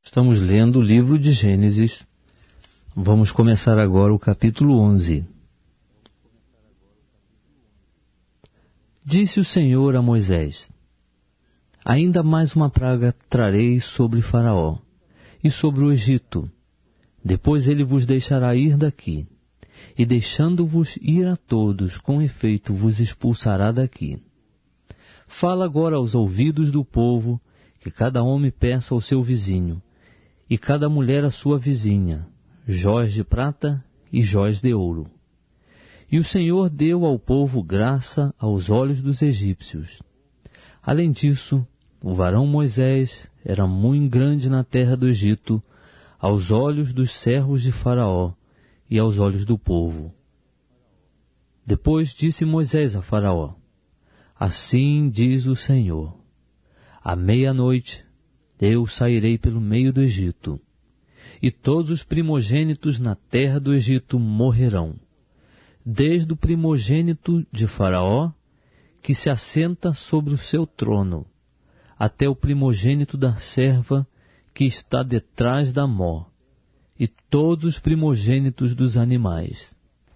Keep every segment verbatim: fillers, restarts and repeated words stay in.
Estamos lendo o livro de Gênesis. Vamos começar agora o capítulo onze. Disse o Senhor a Moisés: Ainda mais uma praga trarei sobre Faraó e sobre o Egito. Depois ele vos deixará ir daqui, e deixando-vos ir a todos, com efeito vos expulsará daqui. Fala agora aos ouvidos do povo, que cada homem peça ao seu vizinho, e cada mulher à sua vizinha, jóias de prata e jóias de ouro. E o Senhor deu ao povo graça aos olhos dos egípcios. Além disso, o varão Moisés era muito grande na terra do Egito, aos olhos dos servos de Faraó e aos olhos do povo. Depois disse Moisés a Faraó: Assim diz o Senhor: À meia-noite eu sairei pelo meio do Egito, e todos os primogênitos na terra do Egito morrerão, desde o primogênito de Faraó, que se assenta sobre o seu trono, até o primogênito da serva que está detrás da mó, e todos os primogênitos dos animais.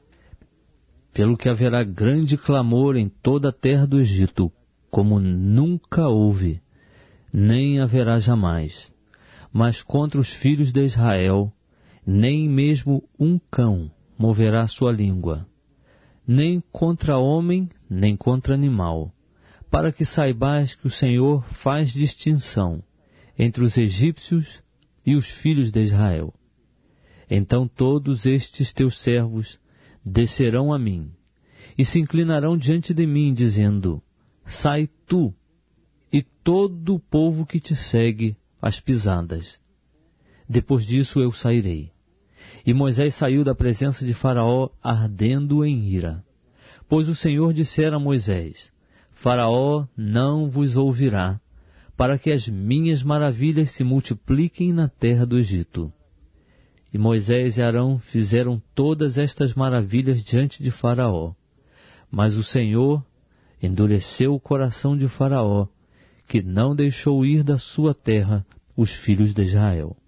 Pelo que haverá grande clamor em toda a terra do Egito, como nunca houve, nem haverá jamais. Mas contra os filhos de Israel, nem mesmo um cão moverá sua língua, nem contra homem, nem contra animal, para que saibais que o Senhor faz distinção entre os egípcios e os filhos de Israel. Então todos estes teus servos descerão a mim, e se inclinarão diante de mim, dizendo: Sai tu, e todo o povo que te segue as pisadas. Depois disso eu sairei. E Moisés saiu da presença de Faraó ardendo em ira. Pois o Senhor dissera a Moisés: Faraó não vos ouvirá, para que as minhas maravilhas se multipliquem na terra do Egito. E Moisés e Arão fizeram todas estas maravilhas diante de Faraó. Mas o Senhor endureceu o coração de Faraó, que não deixou ir da sua terra os filhos de Israel.